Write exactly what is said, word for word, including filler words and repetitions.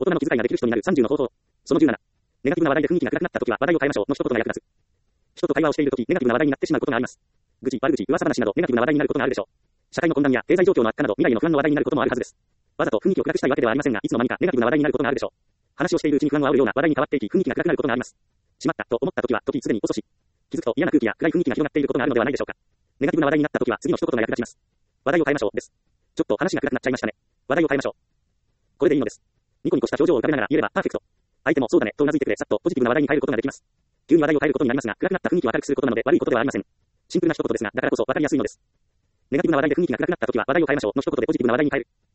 大人の気遣いができる人になるさんじゅうの方法。そのじゅうなな。ネガティブな話題で雰囲気が暗くなったときは話題を変えましょうの一言が役立つ。人と会話をしているとき、ネガティブな話題になってしまうことがあります。愚痴、悪口、噂話などネガティブな話題になることがあるでしょう。社会の混乱や経済状況の悪化など未来の不安の話題になることもあるはずです。わざと雰囲気を暗くしたいわけではありませんが、いつの間にかネガティブな話題になることがあるでしょう。話をしているうちに不安を煽るような話題に変わっていき、雰囲気が暗くなることがあります。しまったと思ったときは、時すでに遅し。気づくと嫌な空気や暗い雰囲気が広がっていることがあるのではないでしょうか。ネガティブな話題になったときは次の一言が役立ちます。話題を変えましょうです。ちょっと話が暗くなっちゃいましたね。話題を変えましょう。これでいいのです。ニコニコした表情を浮かべながら言えればパーフェクト。相手もそうだねと頷いてくれ、さっとポジティブな話題に変えることができます。急に話題を変えることになりますが、暗くなった雰囲気を明るくすることなので悪いことではありません。シンプルな一言ですが、だからこそ分かりやすいのです。ネガティブな話題で雰囲気が暗くなったときは話題を変えましょうの一言でポジティブな話題に変える。